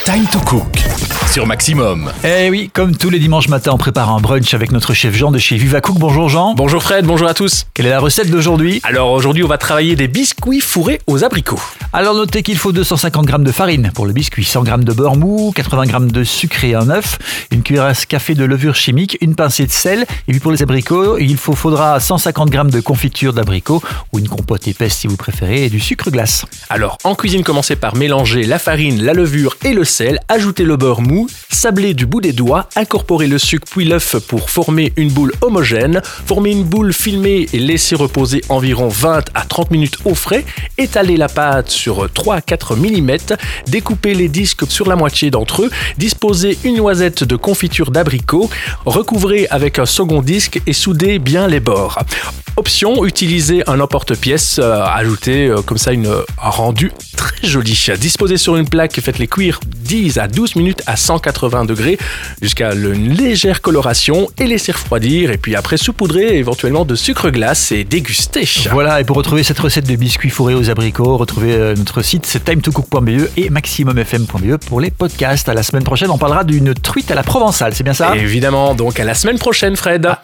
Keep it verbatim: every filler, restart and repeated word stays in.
Time to Cook sur Maximum. Eh oui, comme tous les dimanches matins, on prépare un brunch avec notre chef Jean de chez Viva Cook. Bonjour Jean. Bonjour Fred, bonjour à tous. Quelle est la recette d'aujourd'hui? Alors aujourd'hui, on va travailler des biscuits fourrés aux abricots. Alors notez qu'il faut deux cent cinquante grammes de farine pour le biscuit, cent grammes de beurre mou, quatre-vingts grammes de sucre et un œuf, une cuillère à café de levure chimique, une pincée de sel. Et puis pour les abricots, il faut, faudra cent cinquante grammes de confiture d'abricots ou une compote épaisse si vous préférez et du sucre glace. Alors en cuisine, commencez par mélanger la farine, la levure et le sel, ajouter le beurre mou, sabler du bout des doigts, incorporer le sucre puis l'œuf pour former une boule homogène, former une boule filmée et laisser reposer environ vingt à trente minutes au frais, étaler la pâte sur trois à quatre millimètres, découper les disques sur la moitié d'entre eux, disposer une noisette de confiture d'abricot, recouvrer avec un second disque et souder bien les bords. Option, utiliser un emporte-pièce, euh, ajouter euh, comme ça une, un rendu très joli. Disposez sur une plaque, faites-les cuire dix à douze minutes à cent quatre-vingts degrés jusqu'à une légère coloration et laisser refroidir. Et puis après, saupoudrer éventuellement de sucre glace et déguster. Voilà, et pour retrouver cette recette de biscuits fourrés aux abricots, retrouvez euh, notre site, c'est time to cook point b e et maximum f m point b e pour les podcasts. À la semaine prochaine, on parlera d'une truite à la provençale, c'est bien ça? Évidemment, donc à la semaine prochaine Fred.